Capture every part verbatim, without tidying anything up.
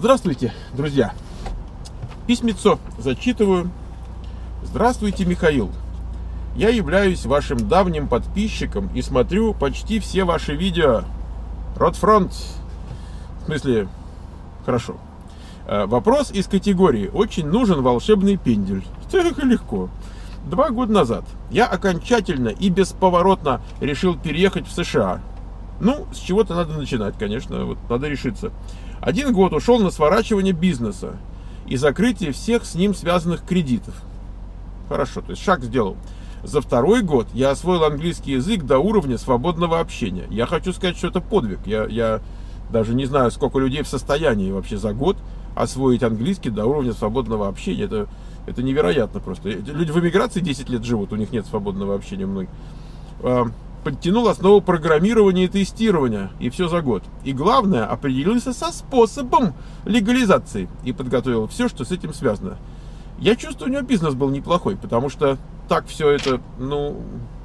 Здравствуйте, друзья. Письмецо зачитываю. Здравствуйте, Михаил. Я являюсь вашим давним подписчиком и смотрю почти все ваши видео. Ротфронт. В смысле, хорошо. Вопрос из категории «Очень нужен волшебный пендель». Так легко. Два года назад я окончательно и бесповоротно решил переехать в США. Ну, с чего-то надо начинать, конечно, вот надо решиться. Один год ушел на сворачивание бизнеса и закрытие всех с ним связанных кредитов. Хорошо, то есть шаг сделал. За второй год я освоил английский язык до уровня свободного общения. Я хочу сказать, что это подвиг. Я, я даже не знаю, сколько людей в состоянии вообще за год освоить английский до уровня свободного общения. Это, это невероятно просто. Люди в эмиграции десять лет живут, у них нет свободного общения многих. Подтянул основу программирования и тестирования, и все за год. И главное, определился со способом легализации и подготовил все, что с этим связано. Я чувствую, у него бизнес был неплохой, потому что так все это, ну,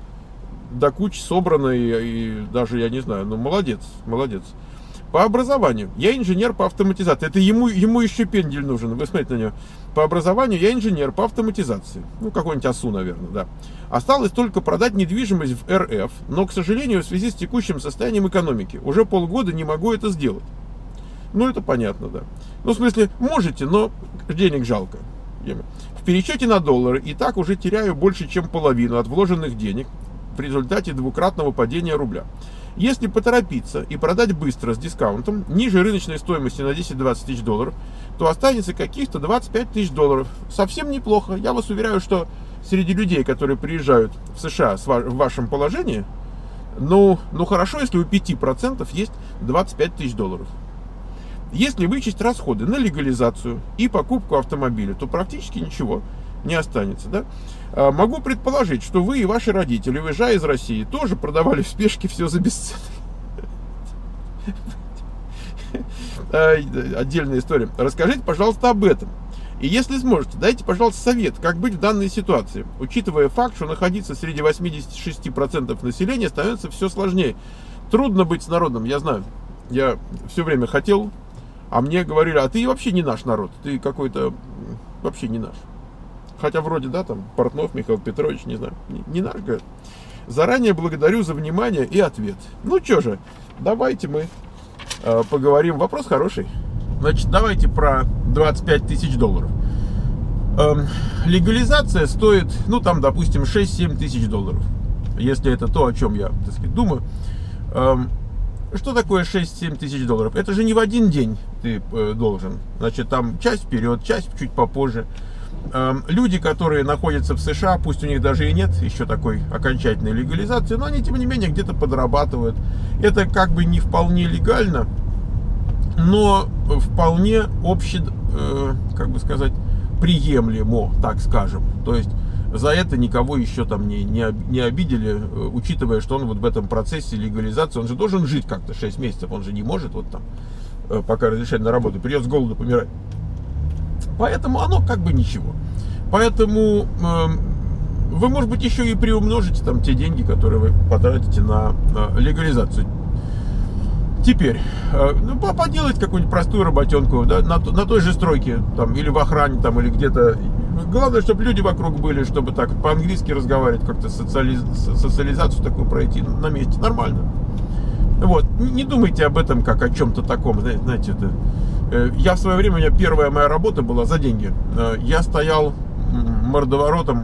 до кучи собрано, и, и даже, я не знаю, ну, молодец, молодец. По образованию я инженер по автоматизации. Это ему, ему еще пендель нужен, вы смотрите на него. По образованию я инженер по автоматизации. Ну, какой-нибудь АСУ, наверное, да. Осталось только продать недвижимость в эр эф, но, к сожалению, в связи с текущим состоянием экономики, уже полгода не могу это сделать. Ну, это понятно, да. Ну, в смысле, можете, но денег жалко. В пересчете на доллары и так уже теряю больше, чем половину от вложенных денег в результате двукратного падения рубля. Если поторопиться и продать быстро с дискаунтом, ниже рыночной стоимости на десять-двадцать тысяч долларов, то останется каких-то двадцать пять тысяч долларов. Совсем неплохо. Я вас уверяю, что среди людей, которые приезжают в США в вашем положении, ну, ну хорошо, если у пяти процентов есть двадцать пять тысяч долларов. Если вычесть расходы на легализацию и покупку автомобиля, то практически ничего не останется, да? Могу предположить, что вы и ваши родители, уезжая из России, тоже продавали в спешке все за бесценок. Отдельная история. Расскажите, пожалуйста, об этом. И если сможете, дайте, пожалуйста, совет, как быть в данной ситуации, учитывая факт, что находиться среди восьмидесяти шести процентов населения становится все сложнее. Трудно быть с народом, я знаю. Я все время хотел, а мне говорили, а ты вообще не наш народ, ты какой-то вообще не наш. Хотя вроде, да, там, Портнов Михаил Петрович, не знаю, не, не наш, говорят. Заранее благодарю за внимание и ответ. Ну что же, давайте мы э, поговорим. Вопрос хороший. Значит, давайте про двадцать пять тысяч долларов. Эм, легализация стоит, ну, там, допустим, шесть-семь тысяч долларов. Если это то, о чем я, так сказать, думаю. Эм, Что такое шесть-семь тысяч долларов? Это же не в один день ты э, должен. Значит, там часть вперед, часть чуть попозже. Эм, люди, которые находятся в США, пусть у них даже и нет еще такой окончательной легализации, но они, тем не менее, где-то подрабатывают. Это как бы не вполне легально, но вполне обще, э, как бы сказать, приемлемо, так скажем. То есть за это никого еще там не, не, не обидели, учитывая, что он вот в этом процессе легализации, он же должен жить как-то шесть месяцев, он же не может вот там, пока разрешение на работу, придет с голоду помирать. Поэтому оно как бы ничего. Поэтому э, вы, может быть, еще и приумножите там те деньги, которые вы потратите на, на легализацию. Теперь, э, ну, поделать какую-нибудь простую работенку, да, на, на той же стройке, там, или в охране, там, или где-то. Главное, чтобы люди вокруг были, чтобы так по-английски разговаривать, как-то социализ... социализацию такую пройти на месте. Нормально. Вот. Не думайте об этом как о чем-то таком. Знаете, это... Я в свое время, у меня первая моя работа была за деньги. Я стоял мордоворотом,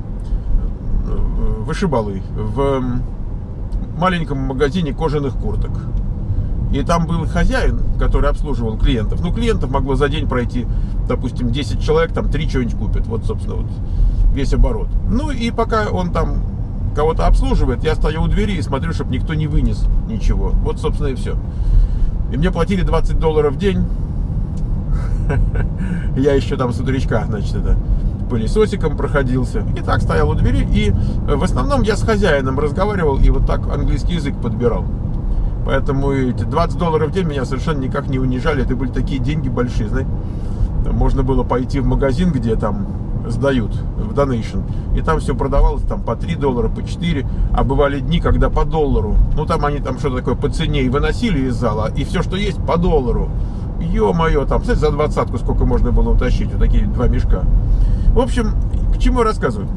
вышибалой, в маленьком магазине кожаных курток. И там был хозяин, который обслуживал клиентов. Ну, клиентов могло за день пройти, допустим, десять человек, там три что-нибудь купят. Вот, собственно, вот весь оборот. Ну, и пока он там кого-то обслуживает, я стою у двери и смотрю, чтобы никто не вынес ничего. Вот, собственно, и все. И мне платили двадцать долларов в день. Я еще там с утречка, значит, это пылесосиком проходился. И так стоял у двери. И в основном я с хозяином разговаривал и вот так английский язык подбирал. Поэтому эти двадцать долларов в день меня совершенно никак не унижали. Это были такие деньги большие, знаете. Можно было пойти в магазин, где там сдают в донейшн, и там все продавалось там по три доллара, по четыре, а бывали дни, когда по доллару. Ну там они там что-то такое по цене и выносили из зала, и все, что есть, по доллару. ё-моё, там, кстати, за двадцатку сколько можно было утащить, вот такие два мешка. В общем, к чему я рассказываю?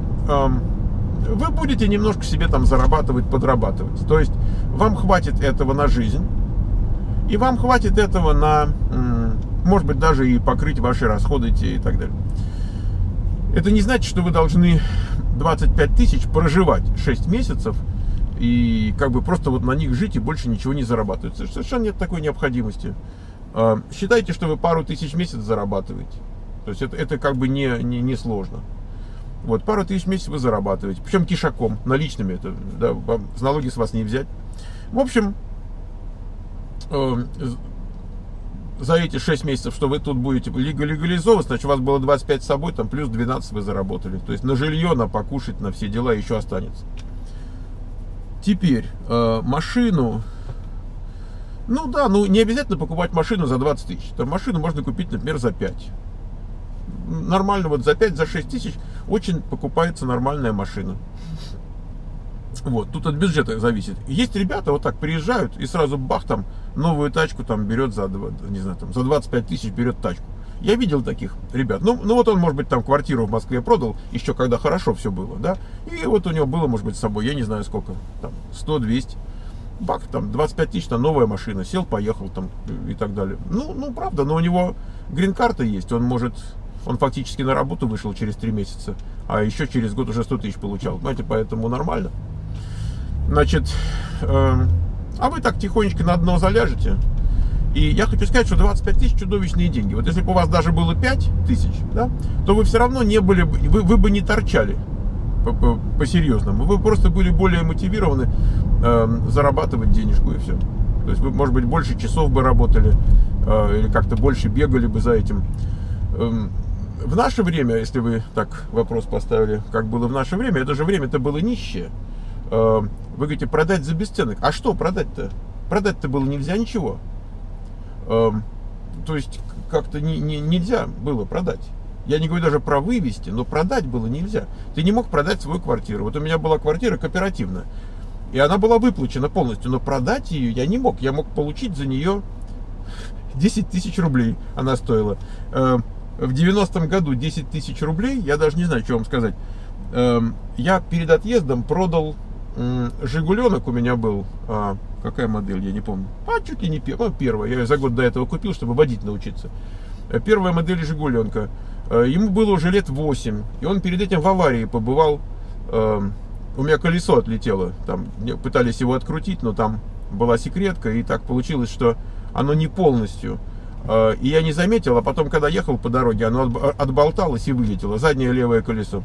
Вы будете немножко себе там зарабатывать, подрабатывать. То есть вам хватит этого на жизнь, и вам хватит этого на, может быть, даже и покрыть ваши расходы и так далее. Это не значит, что вы должны двадцать пять тысяч проживать шесть месяцев и как бы просто вот на них жить и больше ничего не зарабатывать. Совершенно нет такой необходимости. Считайте, что вы пару тысяч в месяц зарабатываете. То есть это, это как бы не, не, не сложно. Вот, пару тысяч в месяц вы зарабатываете. Причем кишаком, наличными. Это, да, вам, с налоги с вас не взять. В общем, э, за эти шесть месяцев, что вы тут будете легализовывать, значит, у вас было двадцать пять с собой, там плюс двенадцать вы заработали. То есть на жилье, на покушать, на все дела еще останется. Теперь, э, машину... Ну да, ну не обязательно покупать машину за двадцать тысяч. Там машину можно купить, например, за пять. Нормально, вот за пять, за шесть тысяч очень покупается нормальная машина. Вот, тут от бюджета зависит. Есть ребята, вот так приезжают и сразу бах, там, новую тачку там берет за, не знаю, там, за двадцать пять тысяч берет тачку. Я видел таких ребят. Ну, ну вот он, может быть, там квартиру в Москве продал, еще когда хорошо все было, да. И вот у него было, может быть, с собой, я не знаю сколько, там, сто-двести. Бак, там, двадцать пять тысяч, там, новая машина, сел, поехал, там, и так далее. Ну, ну, правда, но у него грин-карта есть, он может, он фактически на работу вышел через три месяца, а еще через год уже сто тысяч получал, понимаете, поэтому нормально. Значит, э, а вы так тихонечко на дно заляжете, и я хочу сказать, что двадцать пять тысяч чудовищные деньги. Вот если бы у вас даже было пять тысяч, да, то вы все равно не были бы, вы, вы бы не торчали по-серьезному, вы просто были более мотивированы э, зарабатывать денежку и все. То есть вы, может быть, больше часов бы работали э, или как-то больше бегали бы за этим. Э, в наше время, если вы так вопрос поставили, как было в наше время, это же время-то было нищее. Э, вы говорите, продать за бесценок. А что продать-то? Продать-то было нельзя ничего. Э, то есть как-то не, не, нельзя было продать. Я не говорю даже про вывести, но продать было нельзя. Ты не мог продать свою квартиру. Вот у меня была квартира кооперативная, и она была выплачена полностью, но продать ее я не мог. Я мог получить за нее десять тысяч рублей она стоила. В девяностом году десять тысяч рублей, я даже не знаю, что вам сказать. Я перед отъездом продал Жигуленок, у меня был, какая модель, я не помню. А чуть ли не первая, первая. Я ее за год до этого купил, чтобы водить научиться. Первая модель Жигуленка. Ему было уже лет восемь, и он перед этим в аварии побывал. У меня колесо отлетело, там пытались его открутить, но там была секретка, и так получилось, что оно не полностью. И я не заметил, а потом, когда ехал по дороге, оно отболталось и вылетело, заднее левое колесо.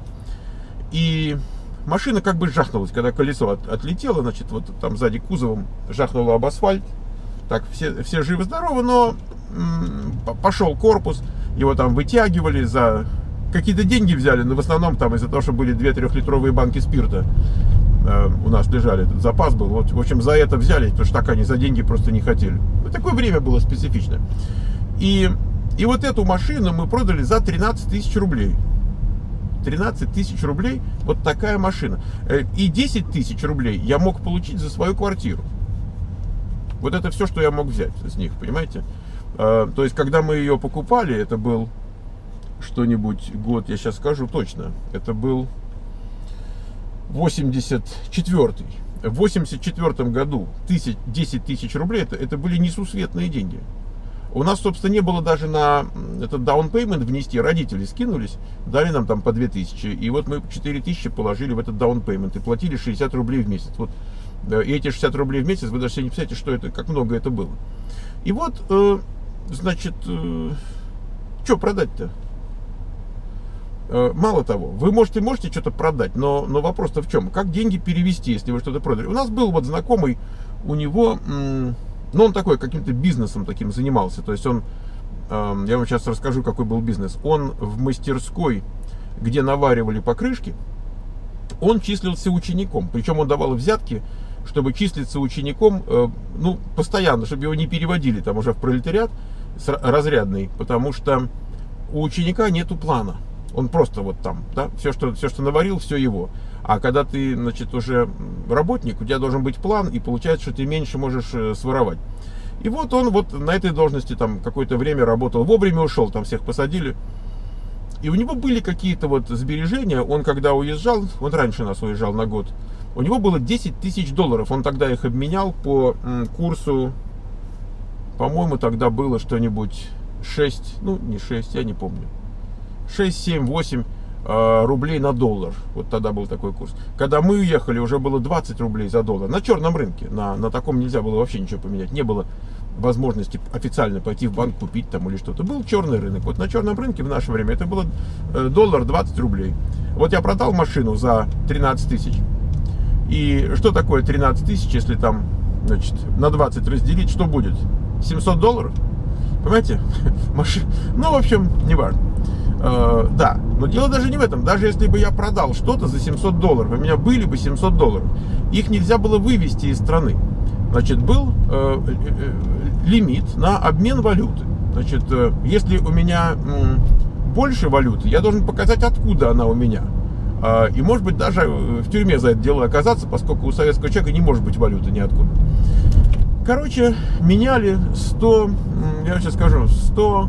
И машина как бы жахнулась, когда колесо от, отлетело, значит, вот там сзади кузовом жахнуло об асфальт. Так, все, все живы-здоровы, но м, пошел корпус, его там вытягивали, за какие-то деньги взяли, но в основном там из-за того, что были две-трехлитровые банки спирта э, у нас лежали, этот запас был, вот, в общем, за это взяли, потому что так они за деньги просто не хотели. Вот такое время было специфичное. И, и вот эту машину мы продали за тринадцать тысяч рублей. тринадцать тысяч рублей, вот такая машина. И десять тысяч рублей я мог получить за свою квартиру. Вот это все, что я мог взять с них, понимаете? То есть, когда мы ее покупали, это был что-нибудь год, я сейчас скажу точно, это был восемьдесят четвёртый. В восемьдесят четвёртом году десять тысяч рублей, это, это были несусветные деньги. У нас, собственно, не было даже на этот down payment внести, родители скинулись, дали нам там по две тысячи, и вот мы четыре тысячи положили в этот down payment и платили шестьдесят рублей в месяц. Вот, и эти шестьдесят рублей в месяц, вы даже себе не представляете, что это, как много это было. И вот, э, значит, э, что продать-то? Э, мало того, вы можете, можете что-то продать, но, но вопрос-то в чем? Как деньги перевести, если вы что-то продали? У нас был вот знакомый, у него... М- Ну, он такой, каким-то бизнесом таким занимался. То есть он, э, я вам сейчас расскажу, какой был бизнес. Он в мастерской, где наваривали покрышки, он числился учеником. Причем он давал взятки, чтобы числиться учеником, э, ну, постоянно, чтобы его не переводили там уже в пролетариат разрядный. Потому что у ученика нету плана. Он просто вот там, да, все, что, все, что наварил, все его. А когда ты, значит, уже работник, у тебя должен быть план, и получается, что ты меньше можешь своровать. И вот он вот на этой должности там какое-то время работал, вовремя ушел, там всех посадили. И у него были какие-то вот сбережения, он когда уезжал, он раньше нас уезжал на год, у него было десять тысяч долларов, он тогда их обменял по м, курсу, по-моему, тогда было что-нибудь шесть, ну не шесть, я не помню, шесть, семь, восемь э, рублей на доллар, вот тогда был такой курс. Когда мы уехали, уже было двадцать рублей за доллар, на черном рынке, на, на таком нельзя было вообще ничего поменять, не было возможности официально пойти в банк купить там или что-то. Был черный рынок. Вот на черном рынке в наше время это было доллар двадцать рублей. Вот я продал машину за тринадцать тысяч. И что такое тринадцать тысяч, если там, значит, на двадцать разделить, что будет? семьсот долларов? Понимаете? Машина. Ну, в общем, не важно. Э, да, но дело даже не в этом. Даже если бы я продал что-то за семьсот долларов, у меня были бы семьсот долларов, их нельзя было вывести из страны. Значит, был э, э, лимит на обмен валюты. Значит, э, если у меня э, больше валюты, я должен показать, откуда она у меня. Э, и, может быть, даже в тюрьме за это дело оказаться, поскольку у советского человека не может быть валюты ниоткуда. Короче, меняли сто, я сейчас скажу, сто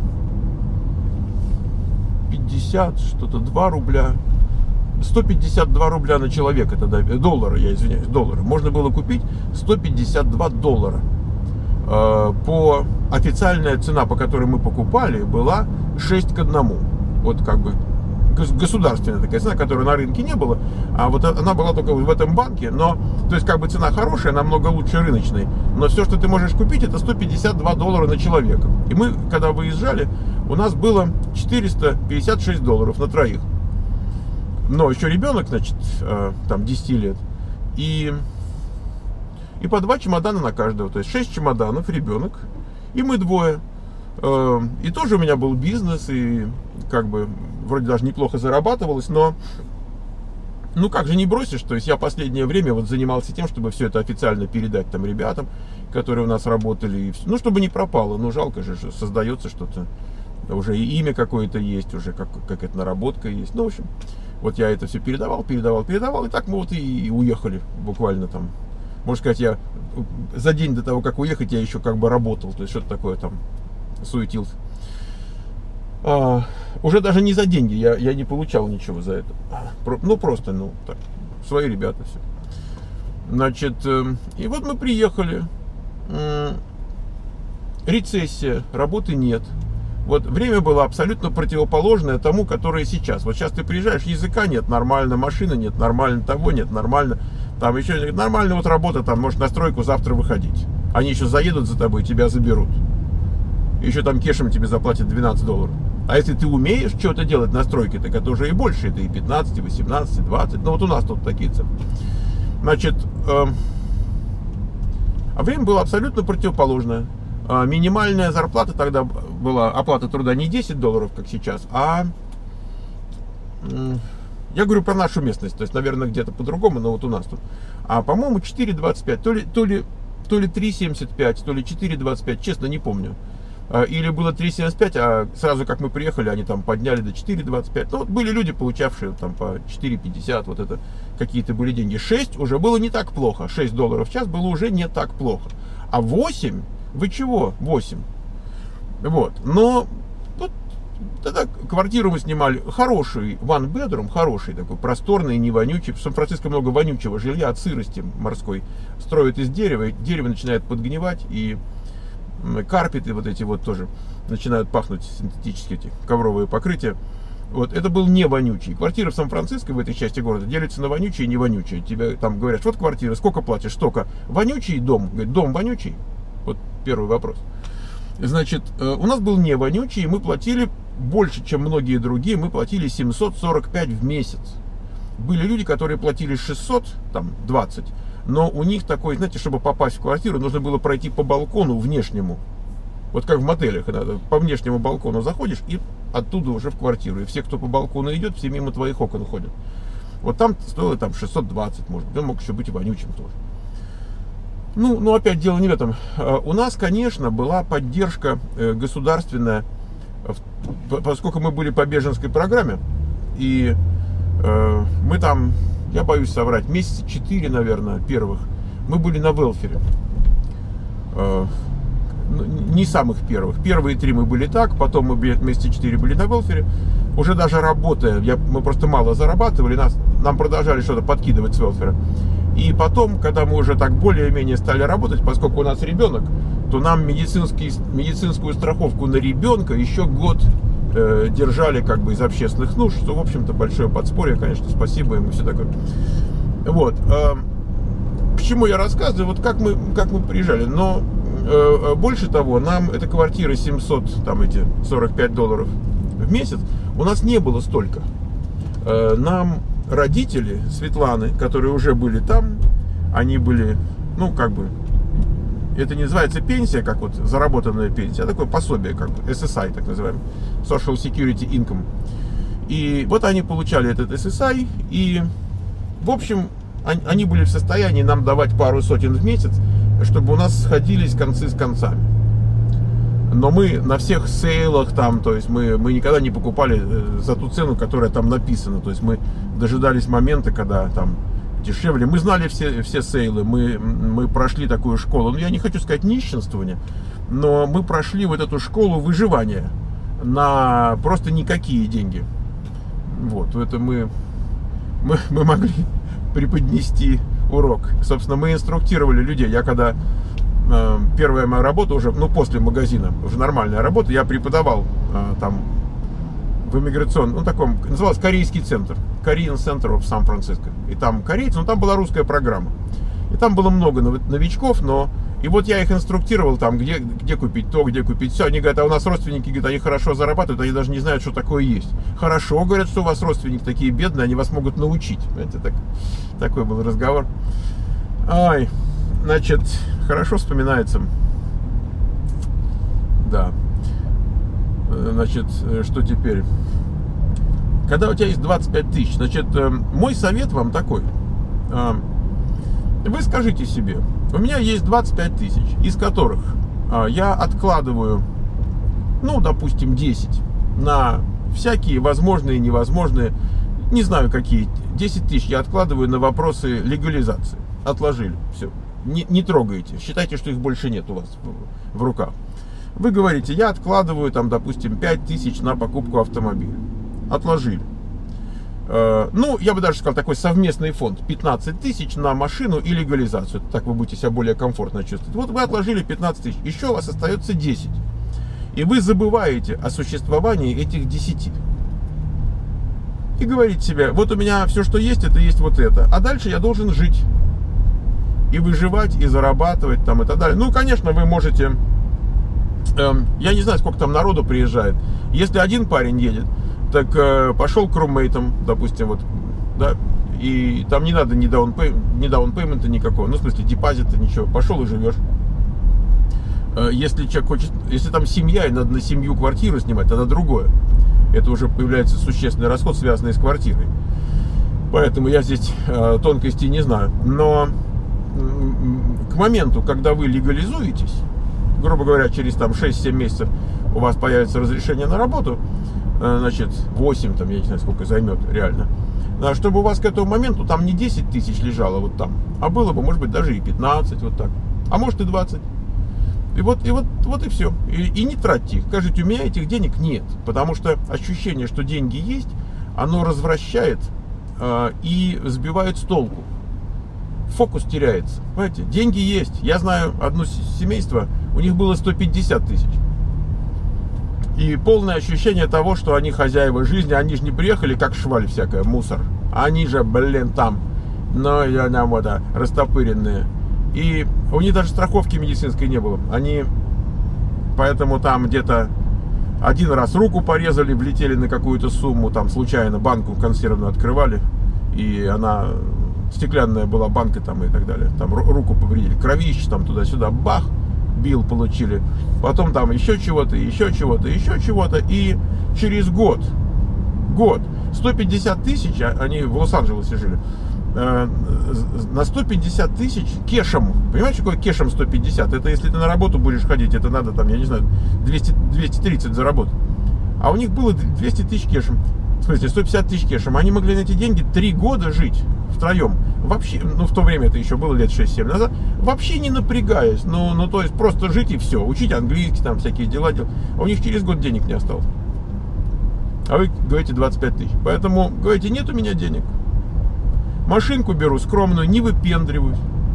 пятьдесят, что-то два рубля. сто пятьдесят два рубля на человека тогда, доллара, я извиняюсь, доллара. Можно было купить сто пятьдесят два доллара. По официальная цена, по которой мы покупали, была шесть к одному. Вот как бы государственная такая цена, которой на рынке не было. А вот она была только в этом банке. Но, то есть как бы цена хорошая, намного лучше рыночной. Но все, что ты можешь купить, это сто пятьдесят два доллара на человека. И мы, когда выезжали, у нас было четыреста пятьдесят шесть долларов на троих. Но еще ребенок, значит, там десять лет. И, и по два чемодана на каждого. То есть шесть чемоданов, ребенок. И мы двое. И тоже у меня был бизнес. И как бы вроде даже неплохо зарабатывалось. Но ну как же не бросишь. То есть я последнее время вот занимался тем, чтобы все это официально передать там ребятам, которые у нас работали. И все. Ну чтобы не пропало. Ну жалко же, что создается что-то. Уже и имя какое-то есть. Уже как, какая-то наработка есть. Ну в общем. Вот я это все передавал, передавал, передавал, и так мы вот и уехали буквально там. Можно сказать, я за день до того, как уехать, я еще как бы работал, то есть что-то такое там суетился. А, уже даже не за деньги, я, я не получал ничего за это. Про, ну просто, ну так, свои ребята все. Значит, э, и вот мы приехали. Э, рецессия, работы нет. Вот время было абсолютно противоположное тому, которое сейчас. Вот сейчас ты приезжаешь, языка нет, нормально, машины нет, нормально, того нет, нормально. Там еще нормально вот работа, там можешь на стройку завтра выходить. Они еще заедут за тобой, тебя заберут. Еще там кешем тебе заплатят двенадцать долларов. А если ты умеешь что-то делать на стройке, так это уже и больше, это и пятнадцать, и восемнадцать, и двадцать. Ну вот у нас тут такие цены. Значит, э, а время было абсолютно противоположное. Минимальная зарплата тогда была, оплата труда не десять долларов, как сейчас, а я говорю про нашу местность, то есть, наверное, где-то по-другому, но вот у нас тут. А, по-моему, четыре двадцать пять, то ли, то ли, то ли три семьдесят пять, то ли четыре двадцать пять, честно, не помню. Или было три семьдесят пять, а сразу как мы приехали, они там подняли до четыре двадцать пять. Ну, вот были люди, получавшие там по четыре пятьдесят, вот это какие-то были деньги. шесть уже было не так плохо, шесть долларов в час было уже не так плохо. А восемь... Вы чего? восемь. Вот. Но вот, тогда квартиру мы снимали. Хороший one bedroom, хороший такой, просторный, не вонючий. В Сан-Франциско много вонючего жилья от сырости морской. Строят из дерева, и дерево начинает подгнивать, и карпеты вот эти вот тоже начинают пахнуть, синтетические эти ковровые покрытия. Вот, это был не вонючий. Квартира в Сан-Франциско, в этой части города, делится на вонючие и не вонючие. Тебе там говорят, вот квартира, сколько платишь? Столько. Вонючий дом? Говорит, дом вонючий? Вот первый вопрос. Значит, у нас был не вонючий, и мы платили больше, чем многие другие. Мы платили семьсот сорок пять в месяц. Были люди, которые платили шестьсот, там, двадцать. Но у них такой, знаете, чтобы попасть в квартиру, нужно было пройти по балкону внешнему. Вот как в мотелях, надо, по внешнему балкону заходишь и оттуда уже в квартиру. И все, кто по балкону идет, все мимо твоих окон ходят. Вот там стоило там шестьсот двадцать, может быть. Он мог еще быть и вонючим тоже. Ну, ну, опять дело не в этом. У нас, конечно, была поддержка государственная, поскольку мы были по беженской программе, и э, мы там, я боюсь соврать, месяца четыре, наверное, первых, мы были на велфере. Э, не самых первых. Первые три мы были так, потом мы вместе четыре были на велфере. Уже даже работая, я, мы просто мало зарабатывали, нас, нам продолжали что-то подкидывать с велфера. И потом, когда мы уже так более-менее стали работать, поскольку у нас ребенок, то нам медицинский, медицинскую страховку на ребенка еще год э, держали как бы из общественных нужд, что, в общем-то, большое подспорье, конечно, спасибо ему, все такое. Вот. Э, почему я рассказываю, вот как мы, как мы приезжали, но э, больше того, нам эта квартира семьсот, там эти сорок пять долларов в месяц, у нас не было столько. Э, нам родители Светланы, которые уже были там, они были, ну, как бы, это не называется пенсия, как вот заработанная пенсия, а такое пособие, как бы, эс эс ай, так называемый, Social Security Income. И вот они получали этот эс эс ай, и, в общем, они были в состоянии нам давать пару сотен в месяц, чтобы у нас сходились концы с концами. Но мы на всех сейлах там, то есть мы, мы никогда не покупали за ту цену, которая там написана. То есть мы дожидались момента, когда там дешевле. Мы знали все, все сейлы, мы, мы прошли такую школу. Ну, я не хочу сказать нищенствование, но мы прошли вот эту школу выживания на просто никакие деньги. Вот, это мы, мы, мы могли преподнести урок. Собственно, мы инструктировали людей. Я когда... Первая моя работа уже, ну, после магазина, уже нормальная работа, я преподавал э, там в иммиграционном, ну, таком, назывался Корейский центр, Korean Center of San Francisco. И там корейцы, но там была русская программа. И там было много новичков, но... И вот я их инструктировал там, где, где купить то, где купить все. Они говорят, а у нас родственники, говорят, они хорошо зарабатывают, они даже не знают, что такое есть. Хорошо, говорят, что у вас родственники такие бедные, они вас могут научить. Понимаете, так, такой был разговор. Ай... Значит, хорошо вспоминается. Да. Значит, что теперь? Когда у тебя есть двадцать пять тысяч, значит, мой совет вам такой. Вы скажите себе, у меня есть двадцать пять тысяч, из которых я откладываю, ну, допустим, десять на всякие возможные и невозможные, не знаю какие, десять тысяч я откладываю на вопросы легализации. Отложили, все. Не, не трогайте, считайте, что их больше нет у вас в, в руках. Вы говорите, я откладываю там, допустим, пять тысяч на покупку автомобиля. Отложили. Э, ну, я бы даже сказал, такой совместный фонд. пятнадцать тысяч на машину и легализацию. Так вы будете себя более комфортно чувствовать. Вот вы отложили пятнадцать тысяч, еще у вас остается десять. И вы забываете о существовании этих десяти. И говорите себе, вот у меня все, что есть, это есть вот это. А дальше я должен жить. И выживать, и зарабатывать там и так далее. Ну, конечно, вы можете... Эм, я не знаю, сколько там народу приезжает. Если один парень едет, так э, пошел к руммейтам, допустим, вот, да, и там не надо ни даунпеймента никакого, ну, в смысле, депозита, ничего. Пошел и живешь. Э, если человек хочет... Если там семья, и надо на семью квартиру снимать, тогда другое. Это уже появляется существенный расход, связанный с квартирой. Поэтому я здесь э, тонкостей не знаю. Но... к моменту, когда вы легализуетесь, грубо говоря, через там шесть-семь месяцев у вас появится разрешение на работу, значит, восемь, там, я не знаю, сколько займет реально, чтобы у вас к этому моменту там не десять тысяч лежало вот там, а было бы, может быть, даже и пятнадцать, вот так, а может и двадцать. И вот, и вот, вот и все. И, и не тратьте их. Скажите, у меня этих денег нет, потому что ощущение, что деньги есть, оно развращает э, и сбивает с толку. Фокус теряется. Понимаете, деньги есть. Я знаю одно семейство, у них было сто пятьдесят тысяч. И полное ощущение того, что они хозяева жизни, они же не приехали как шваль всякая, мусор. Они же, блин, там, ну, я нам вот, растопыренные. И у них даже страховки медицинской не было. Они, поэтому там где-то один раз руку порезали, влетели на какую-то сумму, там случайно банку консервную открывали, и она... стеклянная была банка там и так далее. Там руку повредили, кровище там туда-сюда, бах, бил получили. Потом там еще чего-то, еще чего-то, еще чего-то. И через год, год, сто пятьдесят тысяч, они в Лос-Анджелесе жили, э, на сто пятьдесят тысяч кешем. Понимаете, какой кешем сто пятьдесят? Это если ты на работу будешь ходить, это надо там, я не знаю, двести, двести тридцать заработать. А у них было двести тысяч кешем. В смысле, сто пятьдесят тысяч кешем. Они могли на эти деньги три года жить. втроем, вообще, ну в то время это еще было лет шесть-семь назад, вообще не напрягаясь, ну, ну то есть просто жить и все, учить английский, там всякие дела делать, а у них через год денег не осталось. А вы говорите двадцать пять тысяч. Поэтому говорите, нет у меня денег. Машинку беру скромную, не выпендриваюсь.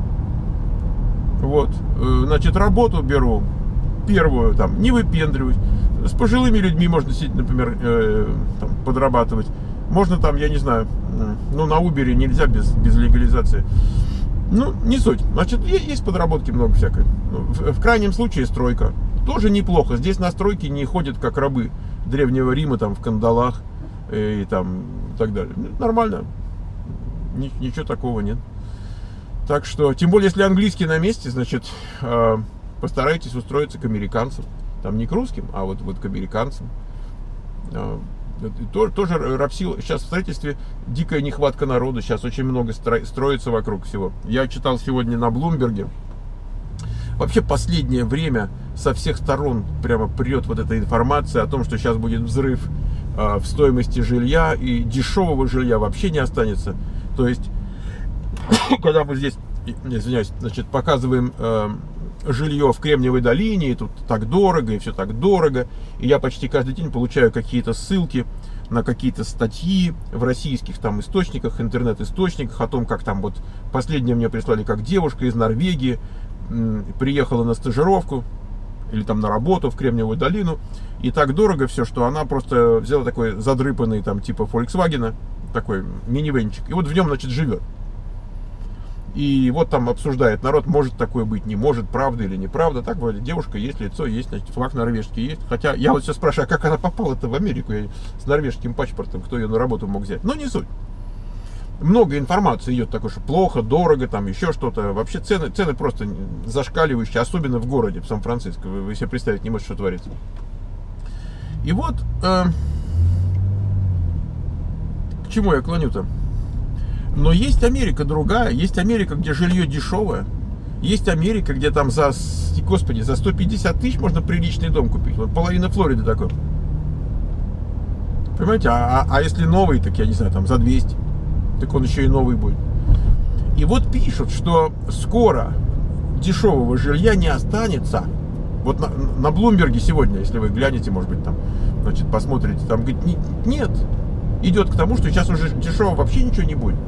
Вот. Значит, работу беру первую, там, не выпендриваюсь. С пожилыми людьми можно сидеть, например, э, там, подрабатывать. Можно там, я не знаю, ну, на Uber нельзя без, без легализации. Ну, не суть. Значит, есть подработки много всякой. В, в крайнем случае стройка. Тоже неплохо. Здесь на стройке не ходят как рабы Древнего Рима, там, в кандалах и, и там, и так далее. Нормально. Ничего такого нет. Так что, тем более, если английский на месте, значит, э, постарайтесь устроиться к американцам. Там не к русским, а вот, вот к американцам. Э, то, тоже рабсила. Сейчас в строительстве дикая нехватка народа. Сейчас очень много стро, строится вокруг всего. Я читал сегодня на Блумберге. Вообще, последнее время со всех сторон прямо прет вот эта информация о том, что сейчас будет взрыв э, в стоимости жилья, и дешевого жилья вообще не останется. То есть, когда мы здесь, извиняюсь, значит, показываем э, жилье в Кремниевой долине, и тут так дорого, и все так дорого, и я почти каждый день получаю какие-то ссылки на какие-то статьи в российских там источниках, интернет-источниках, о том, как там вот, последнее мне прислали, как девушка из Норвегии м, приехала на стажировку, или там на работу в Кремниевую долину, и так дорого все, что она просто взяла такой задрыпанный там типа Volkswagen, такой минивенчик, и вот в нем, значит, живет. И вот там обсуждает народ, может такое быть, не может, правда или неправда. Так, вроде, девушка есть, лицо есть, значит, флаг норвежский есть. Хотя я вот сейчас спрашиваю, а как она попала-то в Америку с норвежским паспортом, кто ее на работу мог взять? Ну, не суть. Много информации идет такой, что плохо, дорого, там еще что-то. Вообще цены, цены просто зашкаливающие, особенно в городе, в Сан-Франциско. Вы, вы себе представить не можете, что творится. И вот, э, к чему я клоню-то? Но есть Америка другая, есть Америка, где жилье дешевое, есть Америка, где там за, господи, за сто пятьдесят тысяч можно приличный дом купить. Вот половина Флориды такой. Понимаете, а, а, а если новый, так я не знаю, там за двести, так он еще и новый будет. И вот пишут, что скоро дешевого жилья не останется. Вот на, на Блумберге сегодня, если вы глянете, может быть, там, значит, посмотрите, там говорит, нет, идет к тому, что сейчас уже дешевого вообще ничего не будет.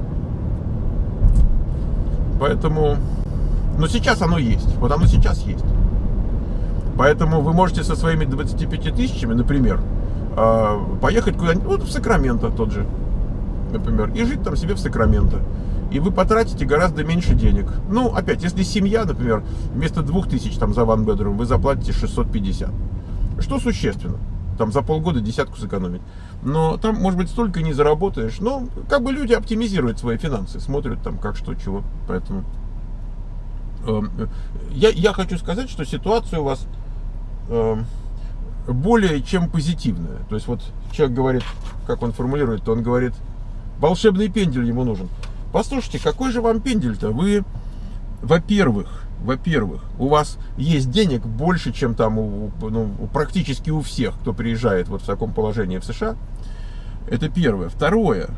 Поэтому, но сейчас оно есть, вот оно сейчас есть. Поэтому вы можете со своими двадцатью пятью тысячами, например, поехать куда-нибудь, вот в Сакраменто тот же, например, и жить там себе в Сакраменто. И вы потратите гораздо меньше денег. Ну, опять, если семья, например, вместо двух тысяч там за one bedroom вы заплатите шестьсот пятьдесят. Что существенно. Там за полгода десятку сэкономить. Но там, может быть, столько не заработаешь. Но как бы люди оптимизируют свои финансы, смотрят там как, что, чего. Поэтому э, я, я хочу сказать, что ситуация у вас э, более чем позитивная. То есть вот человек говорит, как он формулирует, то он говорит, волшебный пендель ему нужен. Послушайте, какой же вам пендель-то? Вы, во-первых, во-первых, у вас есть денег больше, чем там у, ну, практически у всех, кто приезжает вот в таком положении в США. Это первое. Второе.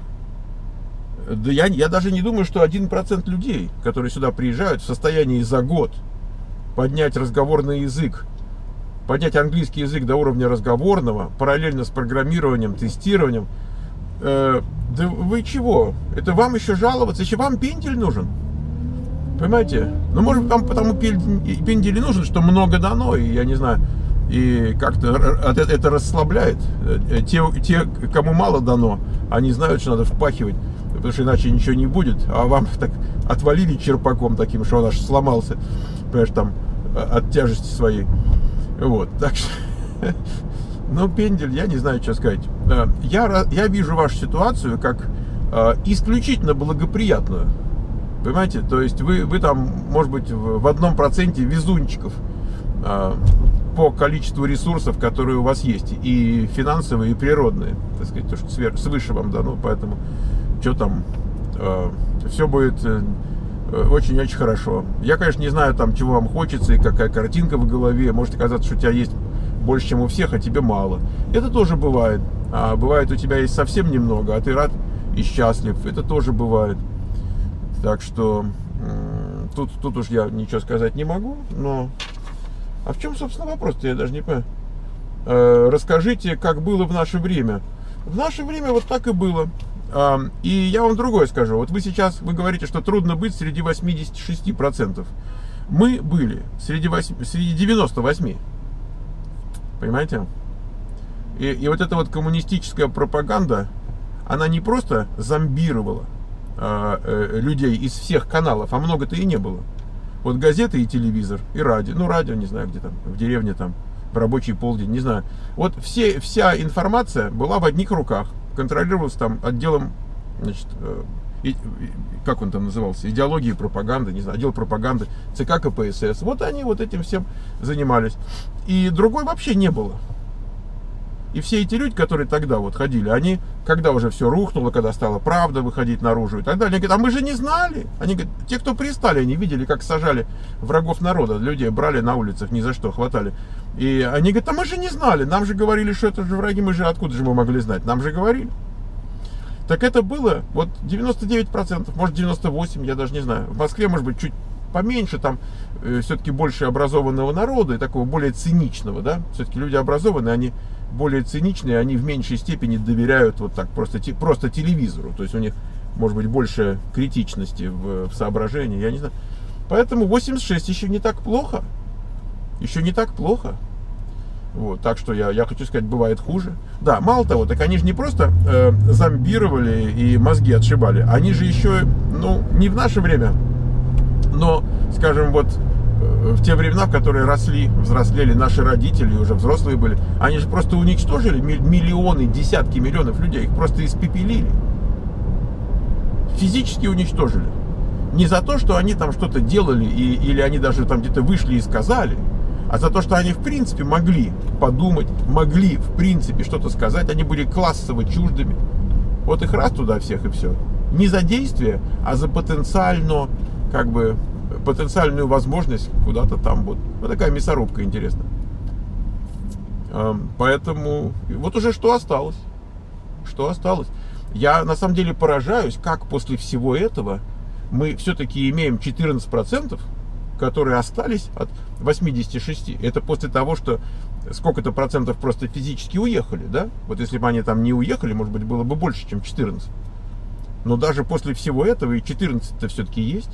Да я, я даже не думаю, что один процент людей, которые сюда приезжают, в состоянии за год поднять разговорный язык, поднять английский язык до уровня разговорного, параллельно с программированием, тестированием. Э, да вы чего? Это вам еще жаловаться? Еще вам пендель нужен? Понимаете? Ну, может быть, вам потому пендель и нужен, что много дано, и я не знаю, и как-то это расслабляет. Те, те, кому мало дано, они знают, что надо впахивать, потому что иначе ничего не будет, а вам так отвалили черпаком таким, что он аж сломался, понимаешь, там, от тяжести своей. Вот, так что, ну, пендель, я не знаю, что сказать. Я, я вижу вашу ситуацию как исключительно благоприятную. Понимаете, то есть вы, вы там, может быть, в одном проценте везунчиков э, по количеству ресурсов, которые у вас есть, и финансовые, и природные, так сказать, то, что сверх, свыше вам дано, поэтому что там, э, все будет очень-очень э, хорошо. Я, конечно, не знаю, там, чего вам хочется, и какая картинка в голове, может оказаться, что у тебя есть больше, чем у всех, а тебе мало. Это тоже бывает. А бывает, у тебя есть совсем немного, а ты рад и счастлив, это тоже бывает. Так что тут, тут уж я ничего сказать не могу, но... А в чем, собственно, вопрос-то, я даже не понимаю. Расскажите, как было в наше время. В наше время вот так и было. И я вам другое скажу. Вот вы сейчас, вы говорите, что трудно быть среди восьмидесяти шести процентов. Мы были среди, восьми, среди девяноста восьми. Понимаете? И, и вот эта вот коммунистическая пропаганда, она не просто зомбировала э, э, людей из всех каналов, а много-то и не было. Вот газеты и телевизор, и радио. Ну, радио, не знаю, где там, в деревне там, в рабочий полдень, не знаю. Вот все, вся информация была в одних руках. Контролировалась там отделом, значит, э, и, и, как он там назывался, идеологии и пропаганды, не знаю, отдел пропаганды, ЦК КПСС. Вот они вот этим всем занимались. И другой вообще не было. И все эти люди, которые тогда вот ходили, они, когда уже все рухнуло, когда стала правда выходить наружу и так далее, они говорят, а мы же не знали. Они говорят, те, кто пристали, они видели, как сажали врагов народа, людей брали на улицах, ни за что хватали. И они говорят, а мы же не знали, нам же говорили, что это же враги, мы же откуда же мы могли знать, нам же говорили. Так это было вот девяносто девять процентов, может девяносто восемь процентов, я даже не знаю. В Москве, может быть, чуть поменьше, там э, все-таки больше образованного народа и такого более циничного, да, все-таки люди образованные, они более циничные, они в меньшей степени доверяют вот так просто, просто телевизору, то есть у них может быть больше критичности в, в соображении, я не знаю. Поэтому восемьдесят шесть еще не так плохо, еще не так плохо. Вот, так что я, я хочу сказать, бывает хуже. Да, мало того, так они же не просто э, зомбировали и мозги отшибали, они же еще, ну, не в наше время, но, скажем, вот э, в те времена, в которые росли, взрослели наши родители, уже взрослые были, они же просто уничтожили миллионы, десятки миллионов людей, их просто испепелили. Физически уничтожили. Не за то, что они там что-то делали, и, или они даже там где-то вышли и сказали, а за то, что они в принципе могли подумать, могли в принципе что-то сказать, они были классово чуждыми. Вот их раз туда всех и все. Не за действие, а за потенциально, как бы, потенциальную возможность куда-то там вот. Вот такая мясорубка интересная. Поэтому вот уже что осталось. Что осталось. Я на самом деле поражаюсь, как после всего этого мы все-таки имеем четырнадцать процентов, которые остались от восьмидесяти шести. Это после того, что сколько-то процентов просто физически уехали, да? Вот если бы они там не уехали, может быть, было бы больше, чем четырнадцать. Но даже после всего этого и четырнадцать-то все-таки есть.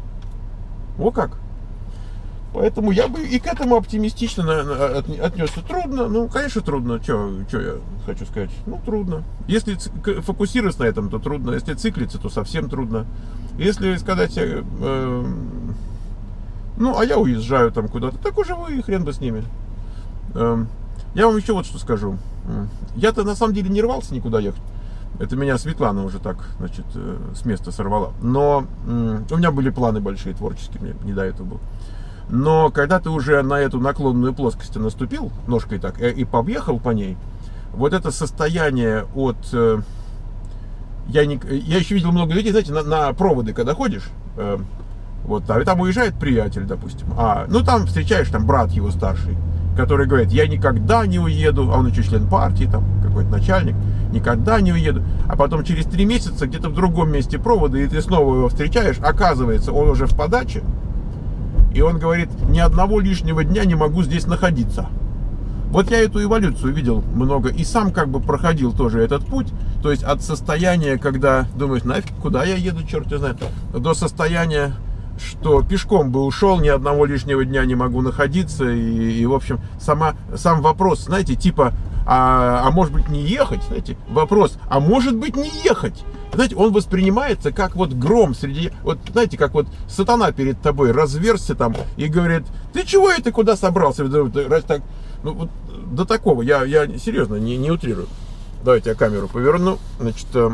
О как! Поэтому я бы и к этому оптимистично отнесся. Трудно, ну, конечно, трудно. Что я хочу сказать? Ну, трудно. Если фокусироваться на этом, то трудно. Если циклиться, то совсем трудно. Если сказать, э, ну, а я уезжаю там куда-то, так уже вы, хрен бы с ними. Э, я вам еще вот что скажу. Я-то на самом деле не рвался никуда ехать. Это меня Светлана уже так, значит, с места сорвала. Но э, у меня были планы большие, творческие, мне не до этого было. Но когда ты уже на эту наклонную плоскость наступил ножкой так и побъехал по ней, вот это состояние от... Э, я, не, я еще видел много людей, знаете, на, на проводы, когда ходишь, э, вот, а там уезжает приятель, допустим, а, ну там встречаешь там брат его старший, который говорит, я никогда не уеду, а он еще член партии, там какой-то начальник, никогда не уеду, а потом через три месяца где-то в другом месте провода, и ты снова его встречаешь, оказывается, он уже в подаче, и он говорит, ни одного лишнего дня не могу здесь находиться. Вот я эту эволюцию видел много и сам как бы проходил тоже этот путь. То есть от состояния, когда думаешь, нафиг, куда я еду, черт его знает, до состояния, что пешком бы ушел, ни одного лишнего дня не могу находиться. И, и в общем, сама, сам вопрос, знаете, типа, а, а может быть не ехать, знаете, вопрос, а может быть не ехать. Знаете, он воспринимается как вот гром среди, вот знаете, как вот сатана перед тобой разверзся там и говорит, ты чего это, куда собрался? Раз так, ну вот до такого, я, я серьезно не, не утрирую. Давайте я камеру поверну. Значит, э,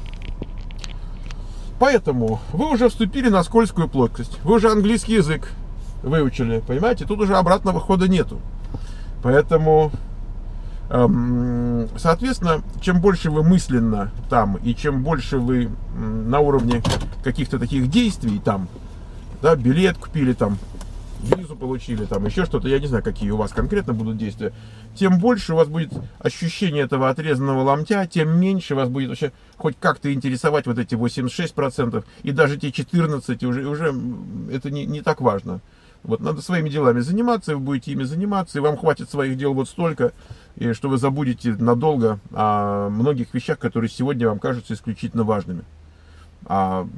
поэтому вы уже вступили на скользкую плоскость, вы уже английский язык выучили, понимаете, тут уже обратного хода нету. Поэтому... Соответственно, чем больше вы мысленно там, и чем больше вы на уровне каких-то таких действий там, да, билет купили там, визу получили, там еще что-то, я не знаю, какие у вас конкретно будут действия, тем больше у вас будет ощущение этого отрезанного ломтя, тем меньше вас будет вообще хоть как-то интересовать вот эти восемьдесят шесть процентов, и даже те четырнадцать процентов, уже, уже это не, не так важно. Вот надо своими делами заниматься, вы будете ими заниматься, и вам хватит своих дел вот столько, и что вы забудете надолго о многих вещах, которые сегодня вам кажутся исключительно важными. А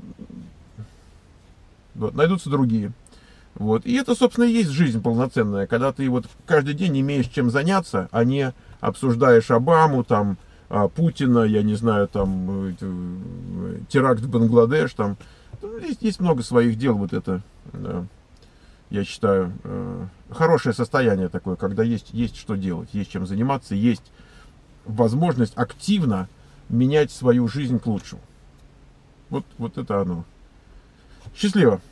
вот, найдутся другие. Вот. И это, собственно, и есть жизнь полноценная, когда ты вот каждый день имеешь чем заняться, а не обсуждаешь Обаму, там, Путина, я не знаю, там, теракт в Бангладеш, там. Есть, есть много своих дел, вот это, да, я считаю, хорошее состояние такое, когда есть, есть что делать, есть чем заниматься, есть возможность активно менять свою жизнь к лучшему. Вот, вот это оно. Счастливо!